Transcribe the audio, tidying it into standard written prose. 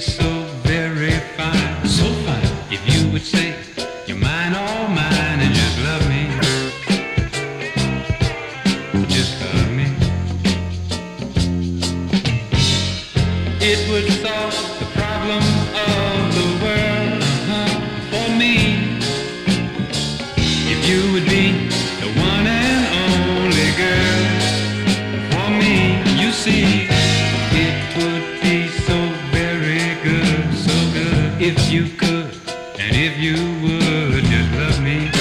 so very fine, so fine, if you would say you're mine, all mine, and just love me, just love me. It would solve the problem of the world for me, if you would be the one and only girl for me. You see, it would be so very good, so good, if you could, and if you would just love me.